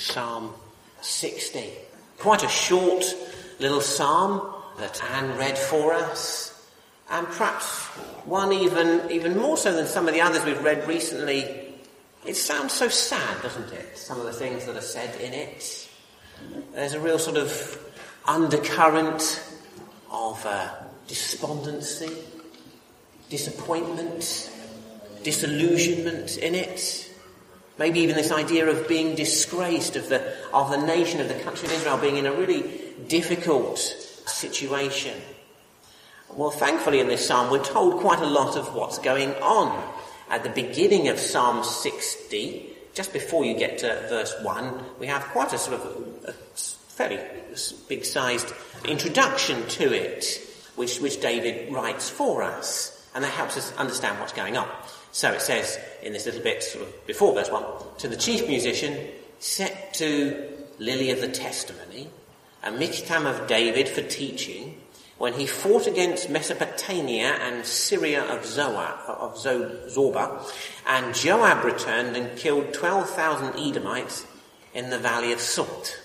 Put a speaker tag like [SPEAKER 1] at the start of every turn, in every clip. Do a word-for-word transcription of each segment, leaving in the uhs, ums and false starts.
[SPEAKER 1] Psalm sixty. Quite a short little psalm that Anne read for us, and perhaps one even, even more so than some of the others we've read recently. It sounds so sad, doesn't it? Some of the things that are said in it. There's a real sort of undercurrent of uh, despondency, disappointment, disillusionment in it. Maybe even this idea of being disgraced, of the of the nation, of the country of Israel being in a really difficult situation. Well, thankfully in this psalm we're told quite a lot of what's going on. At the beginning of Psalm sixty, just before you get to verse one, we have quite a sort of a fairly big-sized introduction to it, which, which David writes for us, and that helps us understand what's going on. So it says in this little bit sort of before verse one, to the chief musician, set to Lily of the Testimony, a miktam of David for teaching, when he fought against Mesopotamia and Syria of Zoa, of Zorba, and Joab returned and killed twelve thousand Edomites in the valley of Salt.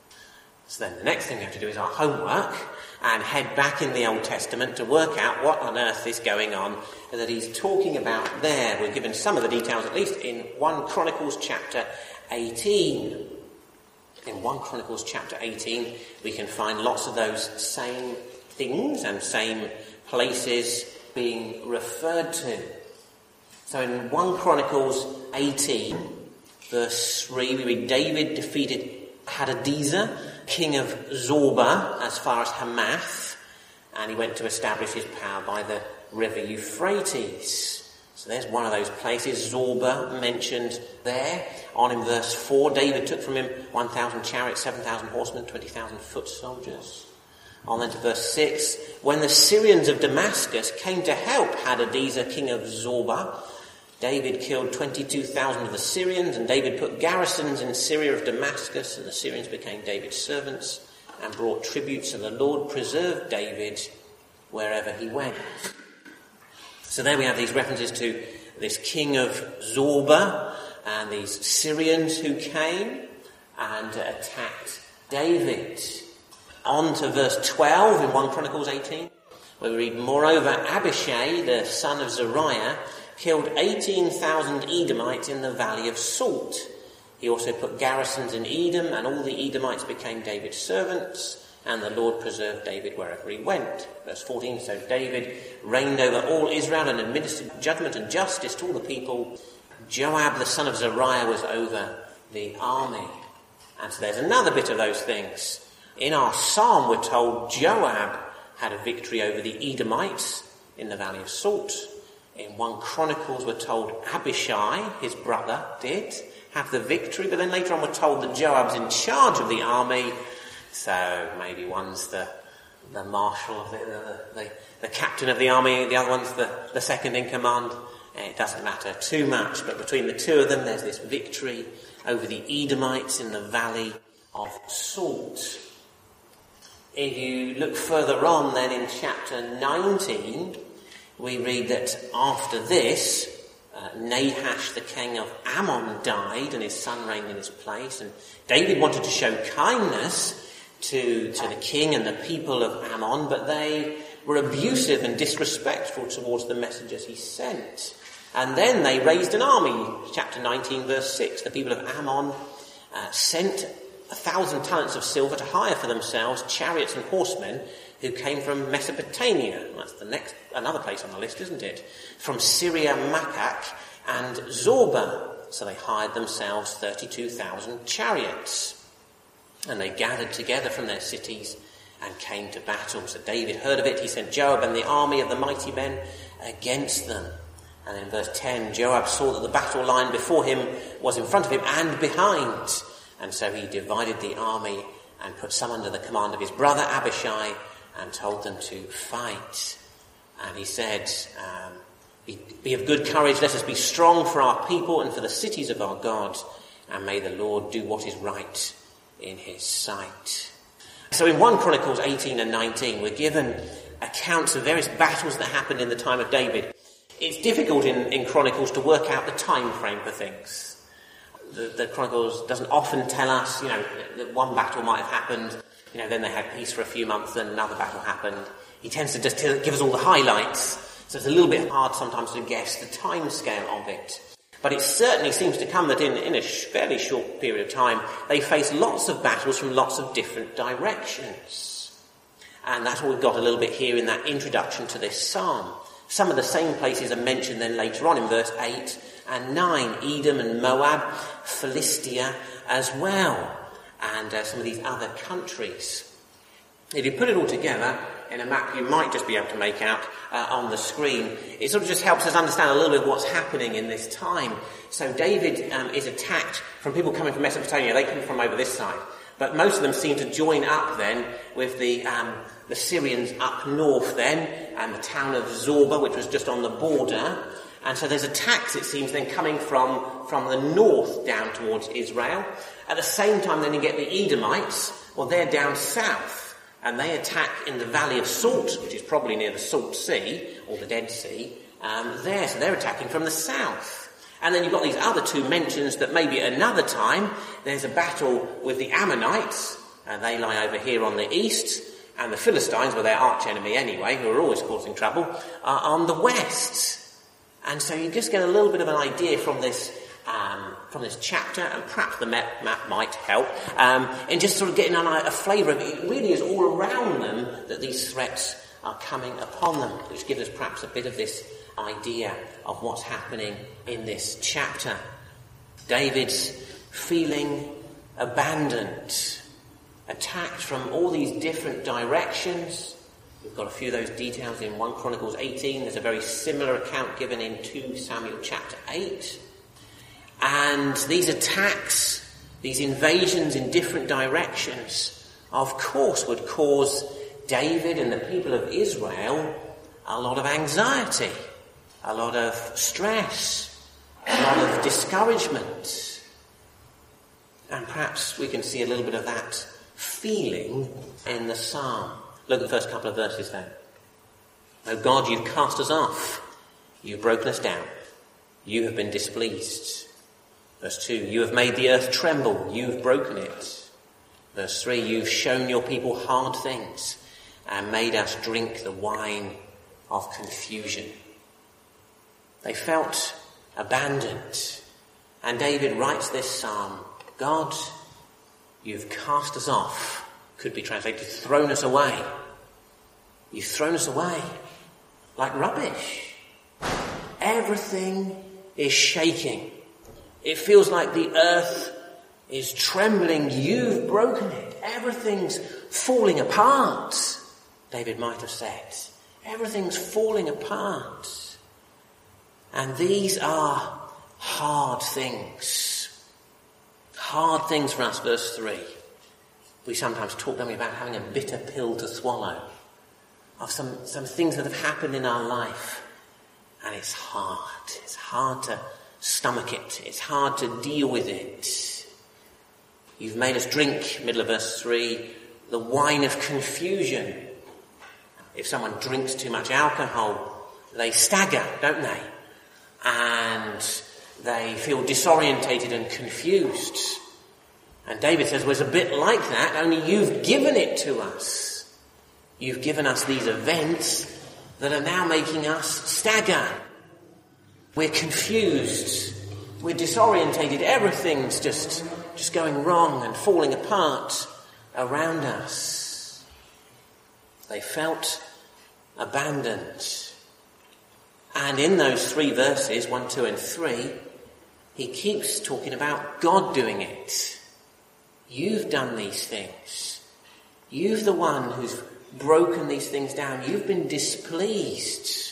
[SPEAKER 1] So then the next thing we have to do is our homework and head back in the Old Testament to work out what on earth is going on that he's talking about there. We're given some of the details, at least in First Chronicles chapter eighteen. In First Chronicles chapter eighteen, we can find lots of those same things and same places being referred to. So in First Chronicles eighteen, verse three, we read, David defeated Hadadezer, king of Zorba, as far as Hamath, and he went to establish his power by the river Euphrates. So there's one of those places, Zorba mentioned there. On in verse four, David took from him one thousand chariots, seven thousand horsemen, twenty thousand foot soldiers. On then to verse six, when the Syrians of Damascus came to help Hadadezer, king of Zorba, David killed twenty-two thousand of the Syrians, and David put garrisons in Syria of Damascus, and the Syrians became David's servants and brought tributes, and the Lord preserved David wherever he went. So there we have these references to this king of Zorba and these Syrians who came and attacked David. On to verse twelve in First Chronicles eighteen, where we read, moreover, Abishai, the son of Zeruiah, killed eighteen thousand Edomites in the valley of Salt. He also put garrisons in Edom, and all the Edomites became David's servants, and the Lord preserved David wherever he went. Verse fourteen, so David reigned over all Israel and administered judgment and justice to all the people. Joab, the son of Zeruiah, was over the army. And so there's another bit of those things. In our psalm, we're told Joab had a victory over the Edomites in the valley of Salt. In First Chronicles, we're told Abishai, his brother, did have the victory, but then later on we're told that Joab's in charge of the army, so maybe one's the the marshal, of the, the, the, the captain of the army, the other one's the, the second in command. It doesn't matter too much, but between the two of them there's this victory over the Edomites in the valley of Salt. If you look further on then in chapter nineteen, we read that after this, uh, Nahash, the king of Ammon, died, and his son reigned in his place. And David wanted to show kindness to, to the king and the people of Ammon, but they were abusive and disrespectful towards the messengers he sent. And then they raised an army. Chapter nineteen, verse six. The people of Ammon uh, sent a thousand talents of silver to hire for themselves chariots and horsemen who came from Mesopotamia. That's the next, another place on the list, isn't it? From Syria, Makak, and Zorba. So they hired themselves thirty-two thousand chariots. And they gathered together from their cities and came to battle. So David heard of it. He sent Joab and the army of the mighty men against them. And in verse ten, Joab saw that the battle line before him was in front of him and behind. And so he divided the army and put some under the command of his brother Abishai and told them to fight. And he said, um, be, be of good courage, let us be strong for our people and for the cities of our God, and may the Lord do what is right in his sight. So in First Chronicles eighteen and nineteen, we're given accounts of various battles that happened in the time of David. It's difficult in, in Chronicles to work out the time frame for things. the, the Chronicles doesn't often tell us, you know, that one battle might have happened, you know, then they had peace for a few months, then another battle happened. He tends to just give us all the highlights, so it's a little bit hard sometimes to guess the time scale of it. But it certainly seems to come that in, in a fairly short period of time, they face lots of battles from lots of different directions. And that's what we've got a little bit here in that introduction to this psalm. Some of the same places are mentioned then later on in verse eight and nine. Edom and Moab, Philistia as well, and uh, some of these other countries. If you put it all together in a map you might just be able to make out uh, on the screen, it sort of just helps us understand a little bit of what's happening in this time. So David um, is attacked from people coming from Mesopotamia. They come from over this side. But most of them seem to join up then with the um, the Syrians up north then, and the town of Zorba, which was just on the border. And so there's attacks, it seems, then coming from, from the north down towards Israel. At the same time, then you get the Edomites. Well, they're down south, and they attack in the Valley of Salt, which is probably near the Salt Sea, or the Dead Sea, um, there. So they're attacking from the south. And then you've got these other two mentions that maybe at another time there's a battle with the Ammonites, and they lie over here on the east, and the Philistines, well, they're arch enemy anyway, who are always causing trouble, are on the west. And so you just get a little bit of an idea from this um, from this chapter, and perhaps the map, map might help, um, in just sort of getting a, a flavour of it. It really is all around them that these threats are coming upon them, which gives us perhaps a bit of this idea of what's happening in this chapter. David's feeling abandoned, attacked from all these different directions. We've got a few of those details in First Chronicles eighteen. There's a very similar account given in Second Samuel chapter eight. And these attacks, these invasions in different directions, of course would cause David and the people of Israel a lot of anxiety, a lot of stress, a lot of discouragement. And perhaps we can see a little bit of that feeling in the psalm. Look at the first couple of verses then. O God, you've cast us off. You've broken us down. You have been displeased. Verse two, you have made the earth tremble. You've broken it. Verse three, you've shown your people hard things and made us drink the wine of confusion. They felt abandoned. And David writes this psalm, God, you've cast us off. Could be translated, thrown us away. You've thrown us away like rubbish. Everything is shaking. It feels like the earth is trembling. You've broken it. Everything's falling apart, David might have said. Everything's falling apart. And these are hard things. Hard things for us, verse three. We sometimes talk, don't we, about having a bitter pill to swallow. Of some, some things that have happened in our life. And it's hard. It's hard to stomach it. It's hard to deal with it. You've made us drink, middle of verse three, the wine of confusion. If someone drinks too much alcohol, they stagger, don't they? And they feel disorientated and confused. And David says, well, it's a bit like that, only you've given it to us. You've given us these events that are now making us stagger. We're confused. We're disorientated. Everything's just, just going wrong and falling apart around us. They felt abandoned. And in those three verses, one, two, and three, he keeps talking about God doing it. You've done these things. You've the one who's broken these things down. You've been displeased.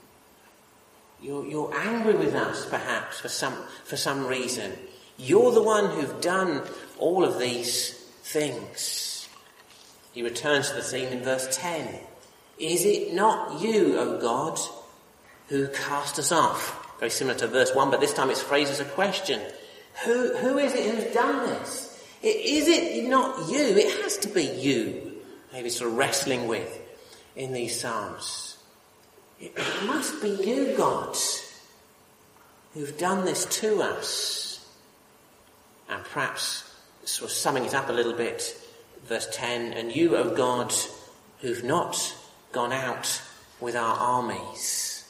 [SPEAKER 1] You're, you're angry with us, perhaps, for some, for some reason. You're the one who've done all of these things. He returns to the theme in verse ten. Is it not you, O God, who cast us off? Very similar to verse one, but this time it's phrased as a question. Who, who is it who's done this? Is it not you? It has to be you. Maybe sort of wrestling with in these psalms. It must be you, God, who've done this to us. And perhaps sort of summing it up a little bit, verse ten, and you, O God, who've not gone out with our armies.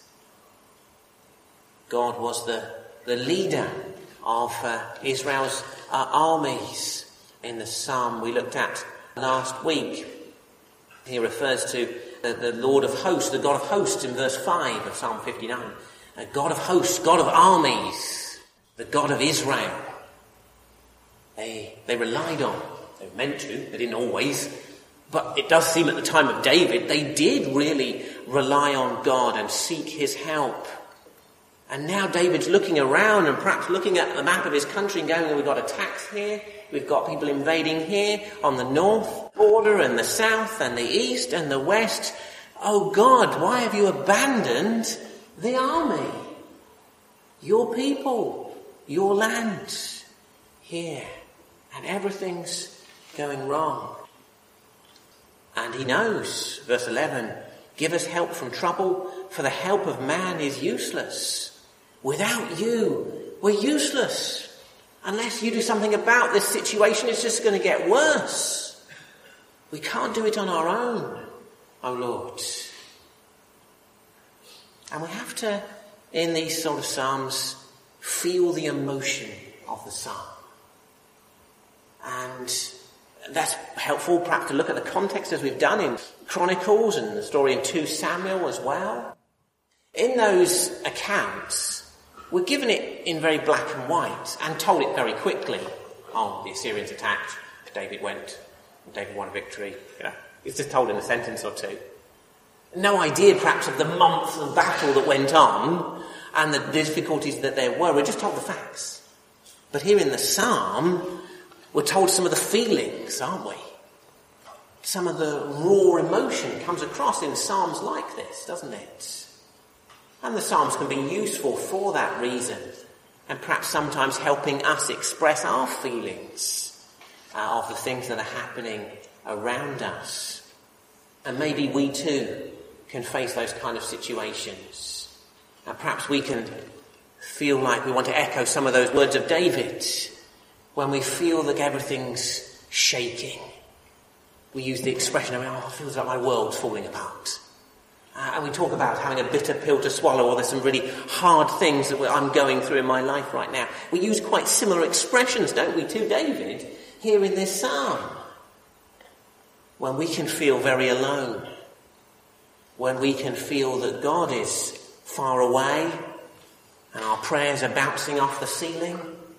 [SPEAKER 1] God was the, the leader of uh, Israel's uh, armies in the psalm we looked at last week. He refers to the, the Lord of hosts, the God of hosts in verse five of Psalm fifty-nine. A God of hosts, God of armies, the God of Israel. They, they relied on, they were meant to, they didn't always, but it does seem at the time of David, they did really rely on God and seek his help. And now David's looking around and perhaps looking at the map of his country and going, we've got attacks here, we've got people invading here on the north border and the south and the east and the west. Oh God, why have you abandoned the army? Your people, your land here. And everything's going wrong. And he knows, verse eleven, give us help from trouble, for the help of man is useless. Without you, we're useless. Unless you do something about this situation, it's just going to get worse. We can't do it on our own, O Lord. And we have to, in these sort of psalms, feel the emotion of the psalm. And that's helpful perhaps to look at the context as we've done in Chronicles and the story in Second Samuel as well. In those accounts, we're given it in very black and white and told it very quickly. Oh, the Assyrians attacked, David went, David won a victory. You know, it's just told in a sentence or two. No idea perhaps of the months of battle that went on and the difficulties that there were. We're just told the facts. But here in the psalm, we're told some of the feelings, aren't we? Some of the raw emotion comes across in psalms like this, doesn't it? And the psalms can be useful for that reason, and perhaps sometimes helping us express our feelings uh, of the things that are happening around us. And maybe we too can face those kind of situations. And perhaps we can feel like we want to echo some of those words of David. When we feel that everything's shaking, we use the expression, oh, it feels like my world's falling apart. Uh, and we talk about having a bitter pill to swallow, or there's some really hard things that I'm going through in my life right now. We use quite similar expressions, don't we, to David, here in this psalm. When we can feel very alone, when we can feel that God is far away, and our prayers are bouncing off the ceiling.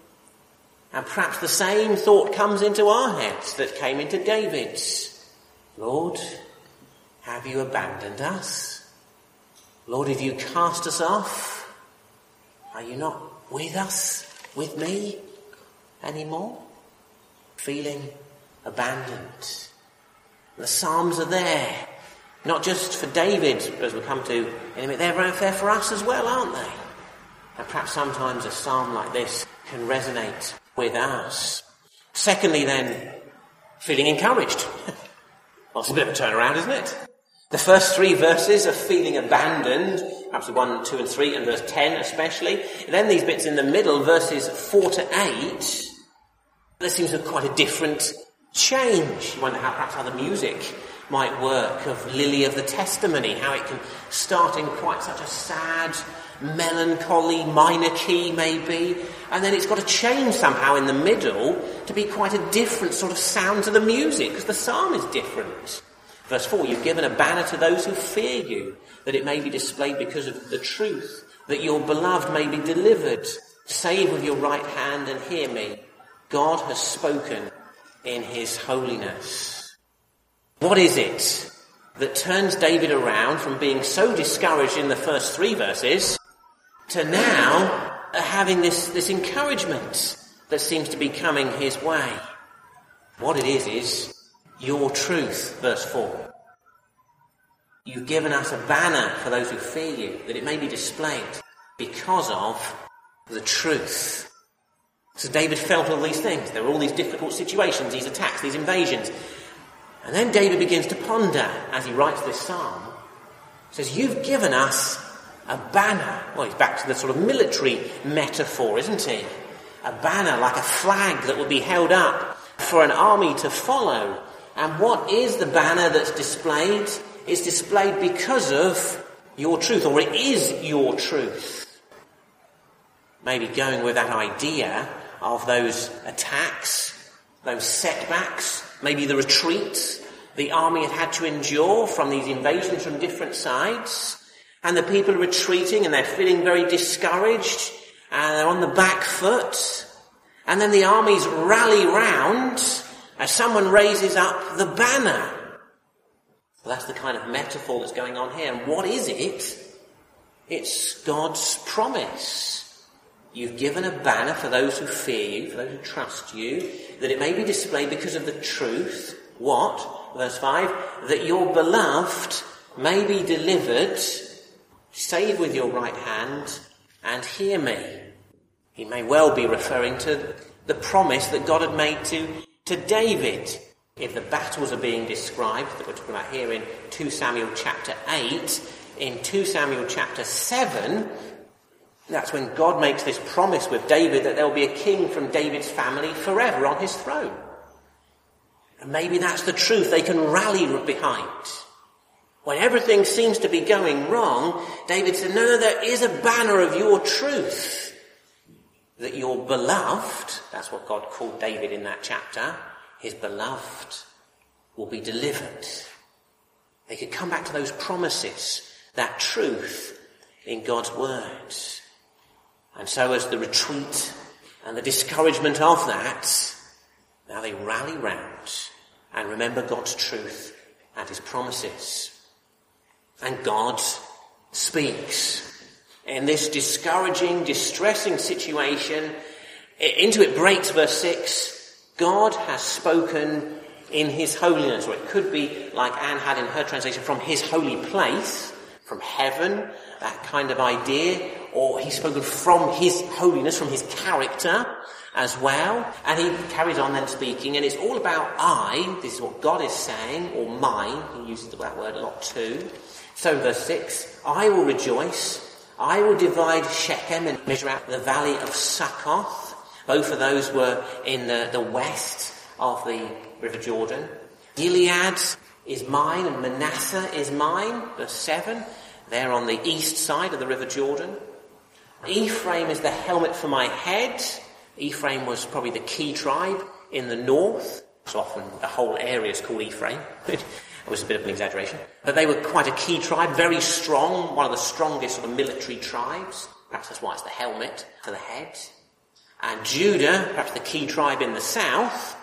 [SPEAKER 1] And perhaps the same thought comes into our heads that came into David's. Lord, have you abandoned us? Lord, have you cast us off? Are you not with us, with me, anymore? Feeling abandoned. The Psalms are there, not just for David, as we'll come to in a minute, they're there for us as well, aren't they? And perhaps sometimes a psalm like this can resonate with us. Secondly then, feeling encouraged. Well, it's a bit of a turnaround, isn't it? The first three verses of feeling abandoned, perhaps one, two and three, and verse ten especially. And then these bits in the middle, verses four to eight, there seems to be quite a different change. You wonder how perhaps how the music might work of Lily of the Testimony, how it can start in quite such a sad, melancholy minor key maybe, and then it's got to change somehow in the middle to be quite a different sort of sound to the music, because the psalm is different. Verse four, you've given a banner to those who fear you, that it may be displayed because of the truth, that your beloved may be delivered. Save with your right hand and hear me. God has spoken in his holiness. What is it that turns David around from being so discouraged in the first three verses to now having this, this encouragement that seems to be coming his way? What it is is your truth, verse four. You've given us a banner for those who fear you, that it may be displayed because of the truth. So David felt all these things. There were all these difficult situations, these attacks, these invasions. And then David begins to ponder as he writes this psalm. He says, you've given us a banner. Well, he's back to the sort of military metaphor, isn't he? a banner, like a flag that will be held up for an army to follow. And what is the banner that's displayed? It's displayed because of your truth, or it is your truth. Maybe going with that idea of those attacks, those setbacks, maybe the retreat the army had had to endure from these invasions from different sides, and the people are retreating and they're feeling very discouraged and they're on the back foot, and then the armies rally round as someone raises up the banner. Well, that's the kind of metaphor that's going on here. And what is it? It's God's promise. You've given a banner for those who fear you, for those who trust you, that it may be displayed because of the truth. What? Verse five, that your beloved may be delivered. Save with your right hand and hear me. He may well be referring to the promise that God had made to, to David. If the battles are being described, that we're talking about here in two Samuel chapter eight, in two Samuel chapter seven, that's when God makes this promise with David that there will be a king from David's family forever on his throne. And maybe that's the truth they can rally behind. When everything seems to be going wrong, David said, no, no, there is a banner of your truth. That your beloved, that's what God called David in that chapter, his beloved will be delivered. They could come back to those promises, that truth in God's words. And so as the retreat and the discouragement of that, now they rally round and remember God's truth and his promises. And God speaks. In this discouraging, distressing situation, into it breaks verse six, God has spoken in his holiness. Or it could be, like Anne had in her translation, from his holy place, from heaven, that kind of idea. Or he's spoken from his holiness, from his character as well. And he carries on then speaking, and it's all about I. This is what God is saying, or mine. He uses that word a lot too. So verse six, I will rejoice. I will divide Shechem and measure out the valley of Succoth. Both of those were in the, the west of the River Jordan. Gilead is mine and Manasseh is mine. Verse seven. They're on the east side of the River Jordan. Ephraim is the helmet for my head. Ephraim was probably the key tribe in the north. So often the whole area is called Ephraim. It was a bit of an exaggeration. But they were quite a key tribe, very strong, one of the strongest sort of military tribes. Perhaps that's why it's the helmet for the head. And Judah, perhaps the key tribe in the south,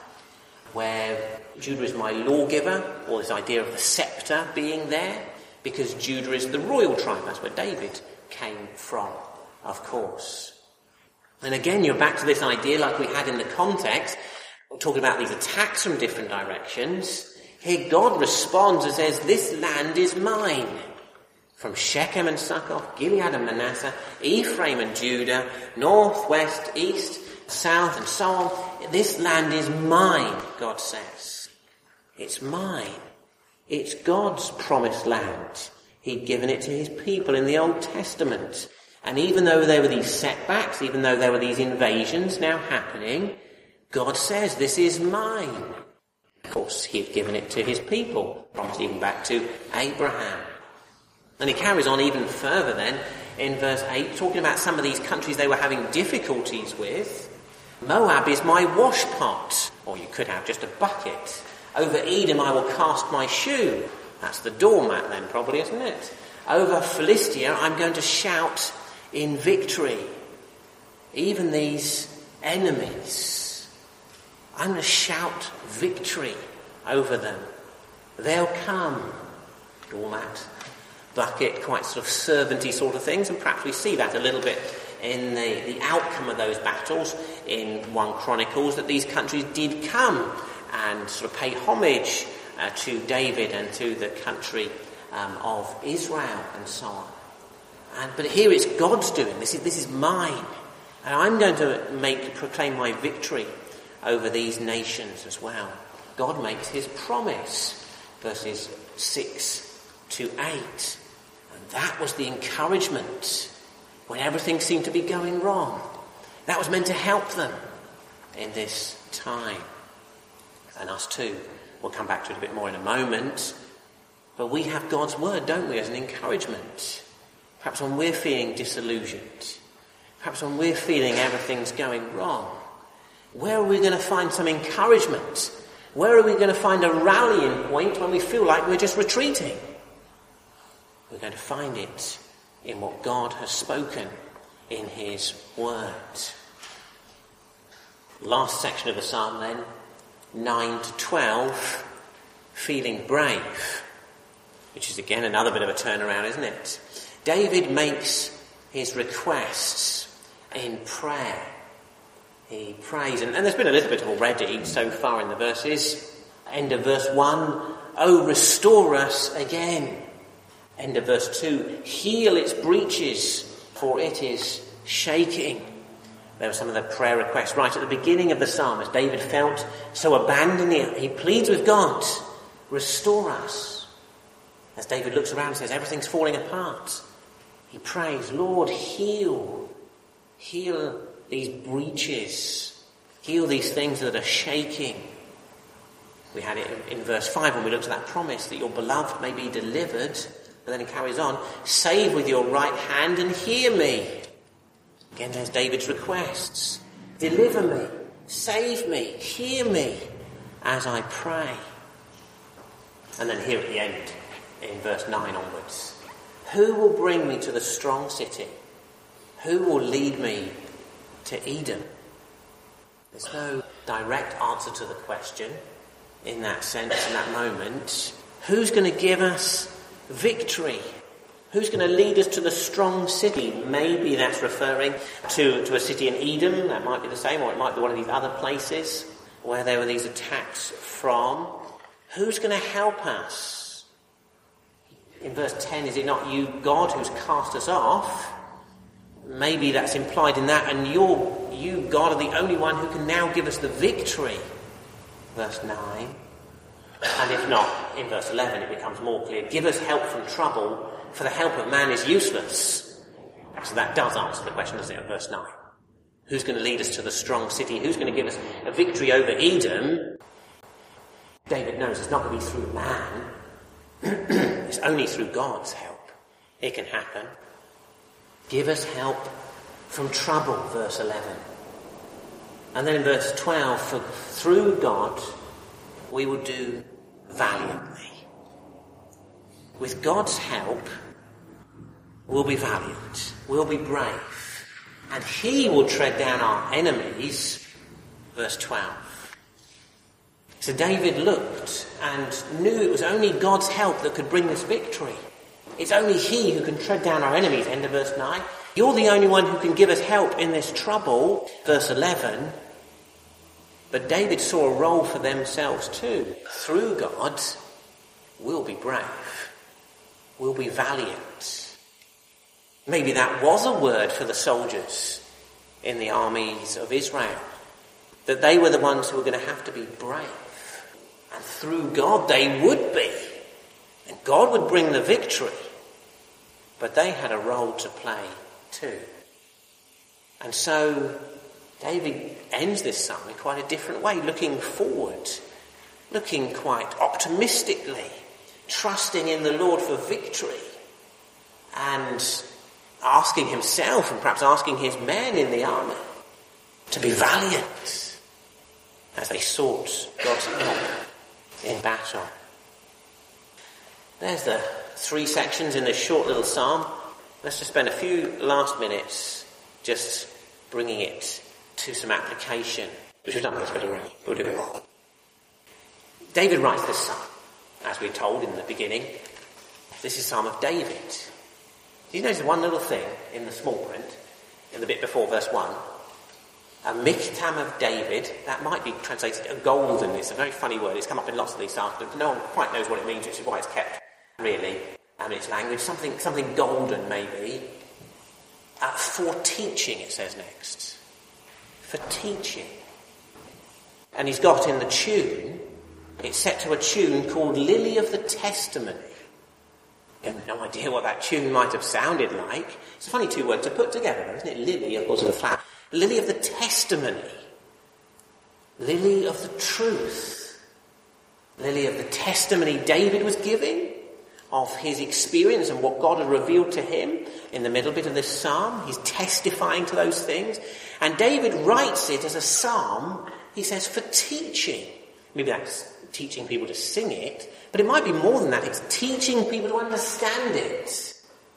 [SPEAKER 1] where Judah is my lawgiver, or this idea of the scepter being there, because Judah is the royal tribe. That's where David came from, of course. And again, you're back to this idea like we had in the context, talking about these attacks from different directions. Here God responds and says, this land is mine. From Shechem and Succoth, Gilead and Manasseh, Ephraim and Judah, north, west, east, south, and so on. This land is mine, God says. It's mine. It's God's promised land. He'd given it to his people in the Old Testament. And even though there were these setbacks, even though there were these invasions now happening, God says, this is mine. Of course, he had given it to his people, promised even back to Abraham. And he carries on even further then in verse eight, talking about some of these countries they were having difficulties with. Moab is my washpot, or you could have just a bucket. Over Edom I will cast my shoe. That's the doormat then, probably, isn't it? Over Philistia I'm going to shout in victory. Even these enemies, I'm going to shout victory over them. They'll come. Doormat, bucket, quite sort of servanty sort of things, and perhaps we see that a little bit in the, the outcome of those battles in First Chronicles, that these countries did come and sort of pay homage uh, to David and to the country um, of Israel and so on. And, but here it's God's doing. This is, this is mine. And I'm going to make proclaim my victory over these nations as well. God makes his promise. Verses six to eight. And that was the encouragement when everything seemed to be going wrong. That was meant to help them in this time. And us too. We'll come back to it a bit more in a moment. But we have God's word, don't we, as an encouragement. Perhaps when we're feeling disillusioned. Perhaps when we're feeling everything's going wrong. Where are we going to find some encouragement? Where are we going to find a rallying point when we feel like we're just retreating? We're going to find it in what God has spoken in his word. Last section of the psalm then, nine to twelve, feeling brave, which is again another bit of a turnaround, isn't it? David makes his requests in prayer. He prays, and, and there's been a little bit already so far in the verses. End of verse one, oh, restore us again. End of verse two, heal its breaches, for it is shaking. There were some of the prayer requests right at the beginning of the psalm, as David felt so abandoned. He pleads with God, restore us. As David looks around and says, everything's falling apart. He prays, Lord, heal. Heal these breaches. Heal these things that are shaking. We had it in, in verse five when we looked at that promise that your beloved may be delivered. But then it carries on, save with your right hand and hear me. Again, there's David's requests. Deliver me, save me, hear me as I pray. And then here at the end, in verse nine onwards, who will bring me to the strong city? Who will lead me to Edom? There's no direct answer to the question in that sense, in that moment. Who's going to give us victory? Who's going to lead us to the strong city? Maybe that's referring to, to a city in Edom. That might be the same, or it might be one of these other places where there were these attacks from. Who's going to help us? In verse ten, is it not you, God, who's cast us off? Maybe that's implied in that, and you're, you, God, are the only one who can now give us the victory. Verse nine. And if not, in verse eleven it becomes more clear. Give us help from trouble, for the help of man is useless. So that does answer the question, doesn't it, in verse nine? Who's going to lead us to the strong city? Who's going to give us a victory over Edom? David knows it's not going to be through man. It's only through God's help it can happen. Give us help from trouble, verse eleven. And then in verse twelve, for through God we will do valiantly. With God's help, we'll be valiant, we'll be brave, and he will tread down our enemies, verse twelve. So David looked and knew it was only God's help that could bring this victory. It's only he who can tread down our enemies, end of verse nine. You're the only one who can give us help in this trouble, verse eleven. But David saw a role for themselves too. Through God, we'll be brave. We'll be valiant. Maybe that was a word for the soldiers in the armies of Israel. That they were the ones who were going to have to be brave. And through God they would be. And God would bring the victory. But they had a role to play too. And so David ends this psalm in quite a different way, looking forward, looking quite optimistically, trusting in the Lord for victory, and asking himself and perhaps asking his men in the army to be valiant as they sought God's help in battle. There's the three sections in this short little psalm. Let's just spend a few last minutes just bringing it to some application, which we've done this bit already. We'll do it more. David writes this psalm, as we're told in the beginning. This is Psalm of David. Do you notice one little thing in the small print, in the bit before verse one? A miktam of David, that might be translated a golden. It's a very funny word. It's come up in lots of these psalms, but no one quite knows what it means, which is why it's kept, really, um, in its language. Something, something golden, maybe. Uh, for teaching, it says next. For teaching. And he's got in the tune, it's set to a tune called Lily of the Testimony. I have no idea what that tune might have sounded like. It's a funny two words to put together, isn't it? Lily, of course, of the flower. lily of the testimony, lily of the truth, lily of the testimony David was giving of his experience and what God had revealed to him in the middle bit of this psalm. He's testifying to those things. And David writes it as a psalm, he says, for teaching. Maybe that's teaching people to sing it, but it might be more than that. It's teaching people to understand it.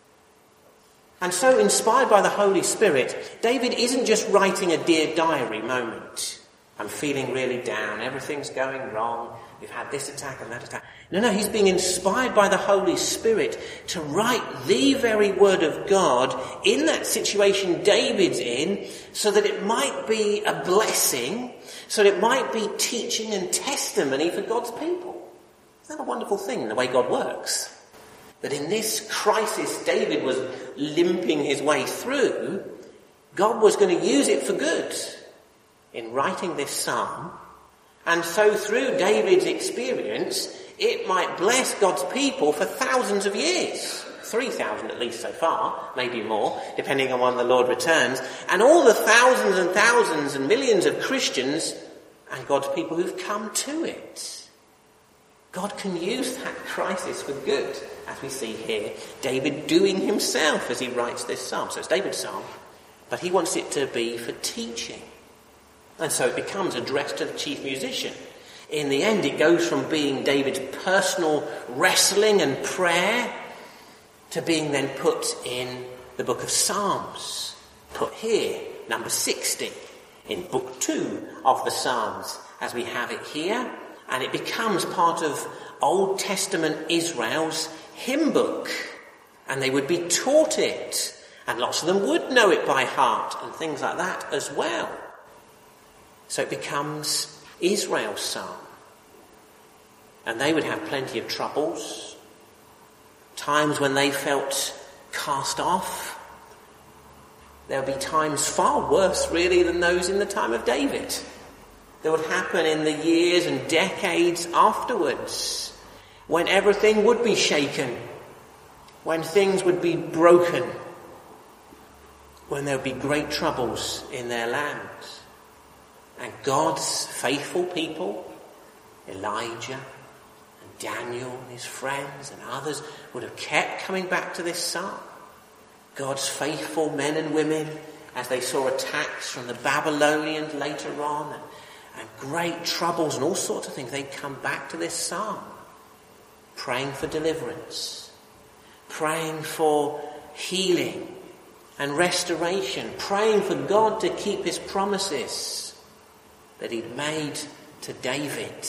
[SPEAKER 1] And so, inspired by the Holy Spirit, David isn't just writing a Dear Diary moment. I'm feeling really down, everything's going wrong, we've had this attack and that attack. No, no, he's being inspired by the Holy Spirit to write the very word of God in that situation David's in, so that it might be a blessing, so that it might be teaching and testimony for God's people. Isn't that a wonderful thing, the way God works? That in this crisis David was limping his way through, God was going to use it for good in writing this psalm. And so through David's experience, it might bless God's people for thousands of years. three thousand at least so far, maybe more, depending on when the Lord returns. And all the thousands and thousands and millions of Christians and God's people who've come to it. God can use that crisis for good, as we see here. David doing himself as he writes this psalm. So it's David's psalm, but he wants it to be for teaching. And so it becomes addressed to the chief musician. In the end, it goes from being David's personal wrestling and prayer to being then put in the book of Psalms. Put here, number sixty, in book two of the Psalms, as we have it here. And it becomes part of Old Testament Israel's hymn book. And they would be taught it. And lots of them would know it by heart and things like that as well. So it becomes Israel's psalm. And they would have plenty of troubles. Times when they felt cast off. There would be times far worse, really, than those in the time of David. That would happen in the years and decades afterwards, when everything would be shaken, when things would be broken, when there would be great troubles in their land. And God's faithful people, Elijah and Daniel and his friends and others, would have kept coming back to this psalm. God's faithful men and women, as they saw attacks from the Babylonians later on, and And great troubles and all sorts of things, they'd come back to this psalm, praying for deliverance, praying for healing and restoration, praying for God to keep his promises that he'd made to David.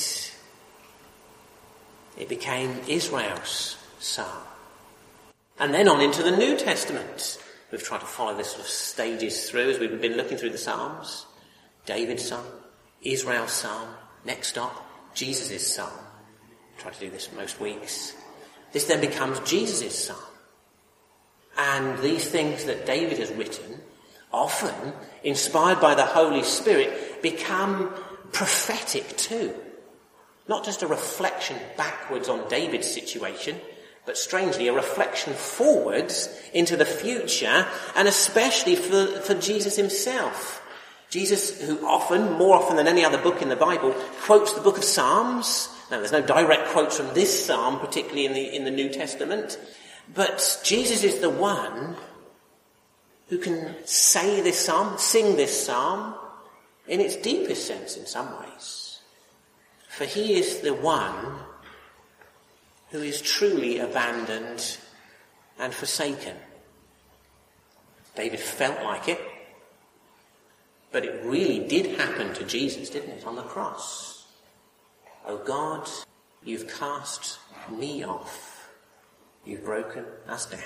[SPEAKER 1] It became Israel's psalm. And then on into the New Testament. We've tried to follow this sort of stages through as we've been looking through the Psalms. David's psalm, Israel's psalm, next stop, Jesus' psalm. Try to do this most weeks. This then becomes Jesus' psalm. And these things that David has written, often inspired by the Holy Spirit, become prophetic too. Not just a reflection backwards on David's situation, but strangely a reflection forwards into the future, and especially for, for Jesus himself. Jesus, who often, more often than any other book in the Bible, quotes the book of Psalms. Now, there's no direct quotes from this psalm, particularly in the in the New Testament. But Jesus is the one who can say this psalm, sing this psalm, in its deepest sense in some ways. For he is the one who is truly abandoned and forsaken. David felt like it. But it really did happen to Jesus, didn't it, on the cross? Oh God, you've cast me off. You've broken us down.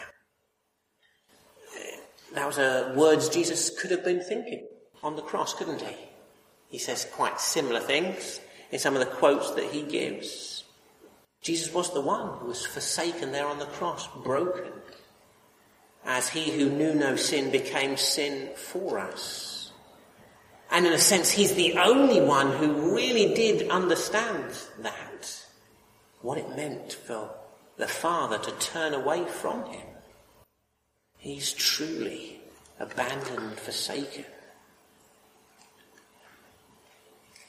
[SPEAKER 1] Those are words Jesus could have been thinking on the cross, couldn't he? He says quite similar things in some of the quotes that he gives. Jesus was the one who was forsaken there on the cross, broken, as he who knew no sin became sin for us. And in a sense, he's the only one who really did understand that, what it meant for the Father to turn away from him. He's truly abandoned and forsaken.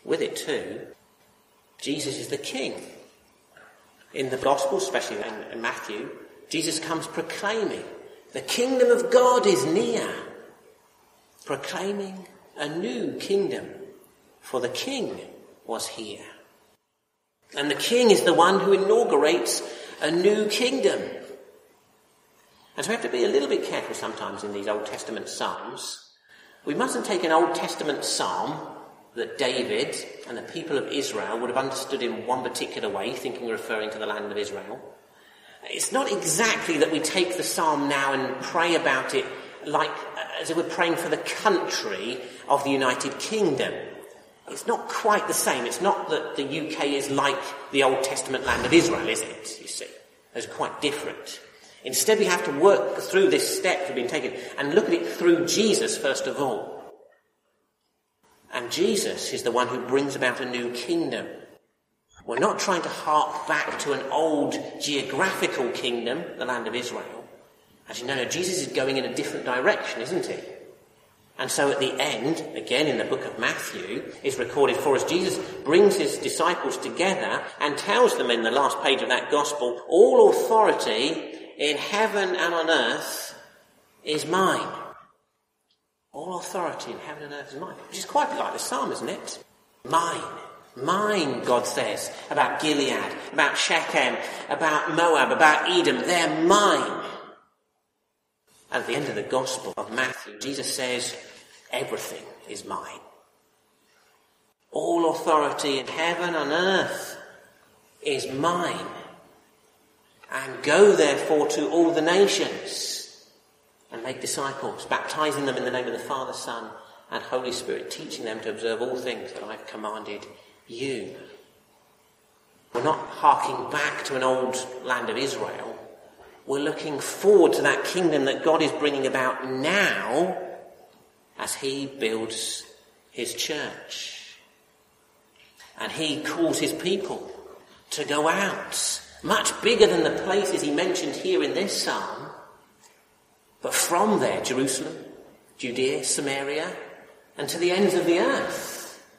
[SPEAKER 1] with it too, Jesus is the King. In the Gospel, especially in, in Matthew, Jesus comes proclaiming, the kingdom of God is near. Proclaiming a new kingdom, for the King was here. And the King is the one who inaugurates a new kingdom. And so we have to be a little bit careful sometimes in these Old Testament psalms. We mustn't take an Old Testament psalm that David and the people of Israel would have understood in one particular way, thinking we're referring to the land of Israel. It's not exactly that we take the psalm now and pray about it like as if we're praying for the country of the United Kingdom. It's not quite the same. It's not that the U K is like the Old Testament land of Israel, is it? You see, those are quite different. Instead, we have to work through this step we've been taken and look at it through Jesus first of all. And Jesus is the one who brings about a new kingdom. We're not trying to hark back to an old geographical kingdom, the land of Israel. As you know, Jesus is going in a different direction, isn't he? And so at the end, again in the book of Matthew, is recorded for us, Jesus brings his disciples together and tells them in the last page of that gospel, all authority in heaven and on earth is mine. All authority in heaven and earth is mine. Which is quite like the psalm, isn't it? Mine. Mine, God says, about Gilead, about Shechem, about Moab, about Edom. They're mine. And at the end of the Gospel of Matthew, Jesus says, everything is mine. All authority in heaven and earth is mine. And go therefore to all the nations and make disciples, baptizing them in the name of the Father, Son, and Holy Spirit, teaching them to observe all things that I've commanded you. We're not harking back to an old land of Israel. We're looking forward to that kingdom that God is bringing about now as he builds his church. And he calls his people to go out, much bigger than the places he mentioned here in this psalm. But from there, Jerusalem, Judea, Samaria, and to the ends of the earth.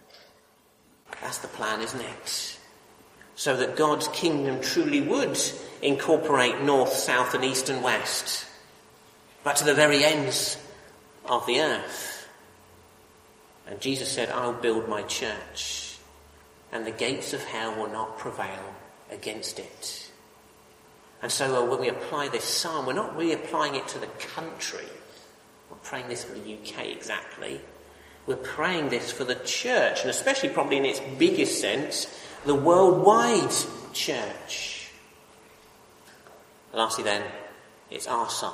[SPEAKER 1] That's the plan, isn't it? So that God's kingdom truly would incorporate north, south and east and west, but to the very ends of the earth. And Jesus said, I'll build my church, and the gates of hell will not prevail against it. And so uh, when we apply this psalm, we're not really applying it to the country. We're not praying this for the U K exactly. We're praying this for the church, and especially probably in its biggest sense, the worldwide church. And lastly then, it's our psalm.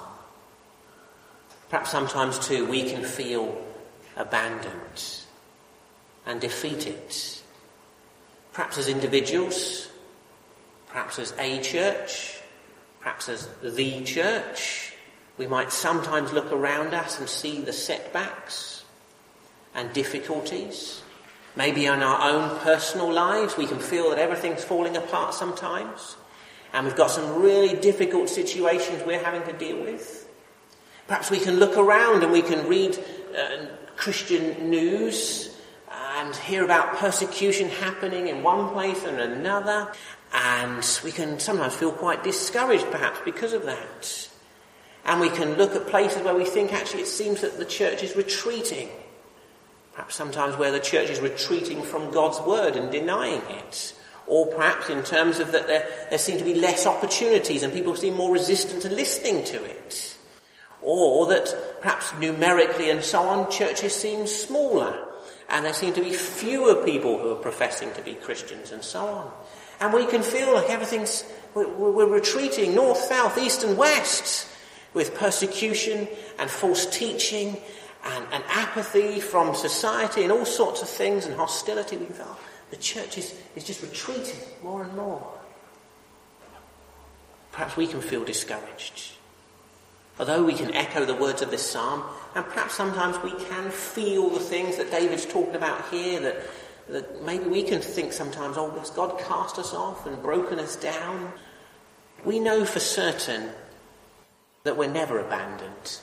[SPEAKER 1] Perhaps sometimes too we can feel abandoned and defeated. Perhaps as individuals, perhaps as a church, perhaps as the church. We might sometimes look around us and see the setbacks and difficulties. Maybe in our own personal lives we can feel that everything's falling apart sometimes, and we've got some really difficult situations we're having to deal with. Perhaps we can look around and we can read uh, Christian news and hear about persecution happening in one place and another, and we can sometimes feel quite discouraged perhaps because of that. And we can look at places where we think actually it seems that the church is retreating. Perhaps sometimes where the church is retreating from God's word and denying it. Or perhaps in terms of that there, there seem to be less opportunities and people seem more resistant to listening to it. Or that perhaps numerically and so on, churches seem smaller and there seem to be fewer people who are professing to be Christians and so on. And we can feel like everything's, we're, we're retreating north, south, east and west with persecution and false teaching And, and apathy from society and all sorts of things and hostility. We feel the church is, is just retreating more and more. Perhaps we can feel discouraged. Although we can echo the words of this psalm, and perhaps sometimes we can feel the things that David's talking about here, that, that maybe we can think sometimes, oh, has God cast us off and broken us down? We know for certain that we're never abandoned.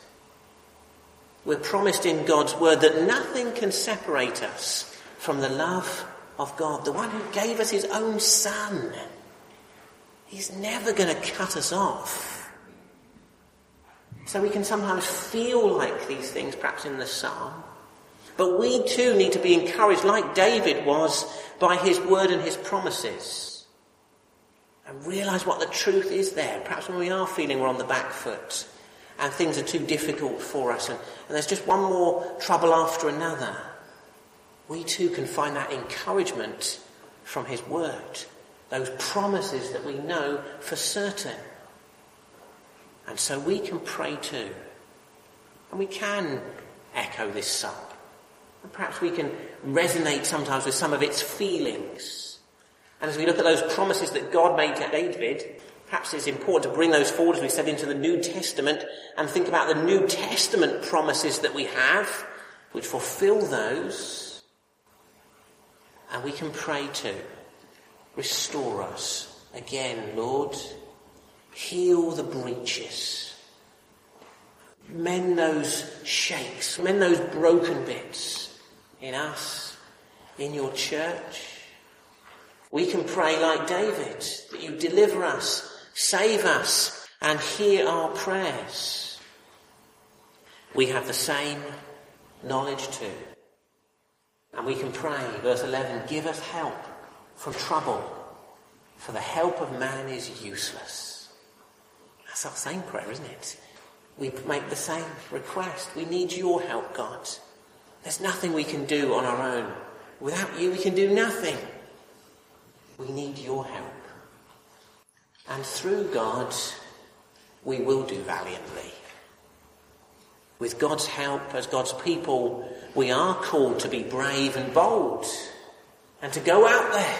[SPEAKER 1] We're promised in God's word that nothing can separate us from the love of God, the one who gave us his own son. He's never going to cut us off. So we can sometimes feel like these things, perhaps in the psalm. But we too need to be encouraged, like David was, by his word and his promises. And realise what the truth is there. Perhaps when we are feeling we're on the back foot and things are too difficult for us and, and there's just one more trouble after another. We too can find that encouragement from his word. Those promises that we know for certain. And so we can pray too. And we can echo this psalm. And perhaps we can resonate sometimes with some of its feelings. And as we look at those promises that God made to David, perhaps it's important to bring those forward, as we said, into the New Testament and think about the New Testament promises that we have, which fulfill those. And we can pray too. Restore us again, Lord. Heal the breaches. Mend those shakes. Mend those broken bits in us, in your church. We can pray like David, that you deliver us, save us, and hear our prayers. We have the same knowledge too. And we can pray, verse eleven, give us help from trouble, for the help of man is useless. That's our same prayer, isn't it? We make the same request. We need your help, God. There's nothing we can do on our own. Without you, we can do nothing. We need your help. And through God, we will do valiantly. With God's help, as God's people, we are called to be brave and bold and to go out there,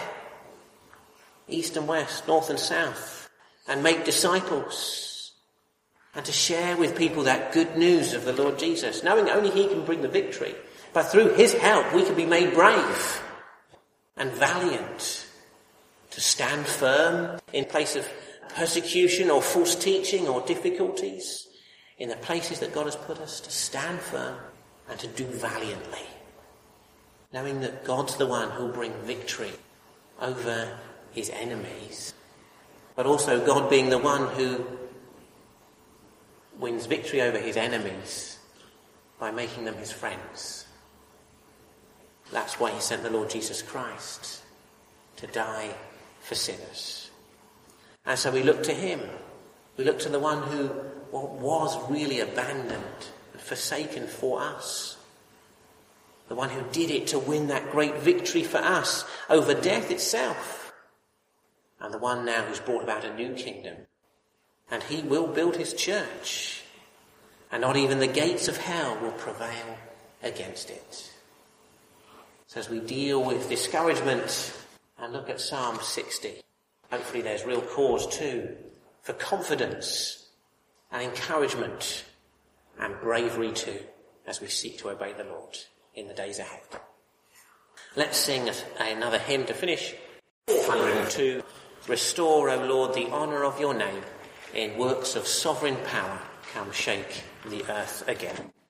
[SPEAKER 1] east and west, north and south, and make disciples and to share with people that good news of the Lord Jesus, knowing only he can bring the victory. But through his help, we can be made brave and valiant to stand firm in place of persecution or false teaching or difficulties, in the places that God has put us, to stand firm and to do valiantly, knowing that God's the one who'll bring victory over his enemies, but also God being the one who wins victory over his enemies by making them his friends. That's why he sent the Lord Jesus Christ to die for sinners. And so we look to him. We look to the one who was really abandoned and forsaken for us. The one who did it to win that great victory for us over death itself. And the one now who's brought about a new kingdom. And he will build his church. And not even the gates of hell will prevail against it. So as we deal with discouragement and look at Psalm sixty, hopefully there's real cause too for confidence and encouragement and bravery too, as we seek to obey the Lord in the days ahead. Let's sing another hymn to finish. four hundred two. Restore, O Lord, the honour of your name. In works of sovereign power, come shake the earth again.